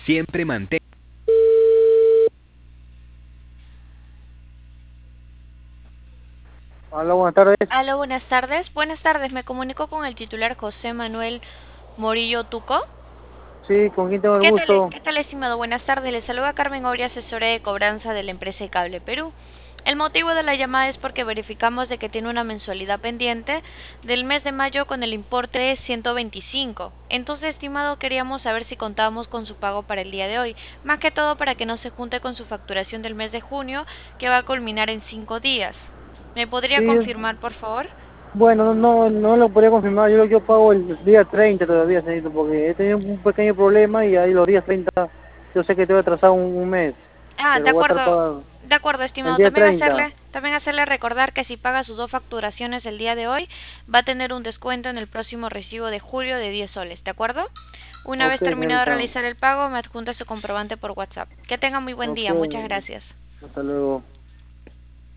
Siempre mantén. Hola, buenas tardes. Aló, buenas tardes. Buenas tardes, me comunico con el titular José Manuel Morillo Tuco. Sí, ¿con quién tengo el gusto? ¿Qué tal, estimado? Buenas tardes. Le saluda Carmen Oria, asesora de cobranza de la empresa de Cable Perú. El motivo de la llamada es porque verificamos de que tiene una mensualidad pendiente del mes de mayo con el importe de 125. Entonces, estimado, queríamos saber si contábamos con su pago para el día de hoy. Más que todo para que no se junte con su facturación del mes de junio, que va a culminar en 5 días. ¿Me podría Sí, confirmar, por favor? bueno, no lo podría confirmar. Yo pago el día 30 todavía, señorito, porque he tenido un pequeño problema y ahí los días 30 yo sé que te voy a atrasar un mes, Ah, pero voy a estar pagando de acuerdo, el estimado. día 30. También hacerle recordar que si paga sus dos facturaciones el día de hoy, va a tener un descuento en el próximo recibo de julio de 10 soles, ¿de acuerdo? Una Ok, vez terminado de señorita. realizar el pago, me adjunta su comprobante por WhatsApp. Que tenga muy buen Ok, día, muchas gracias. hasta luego.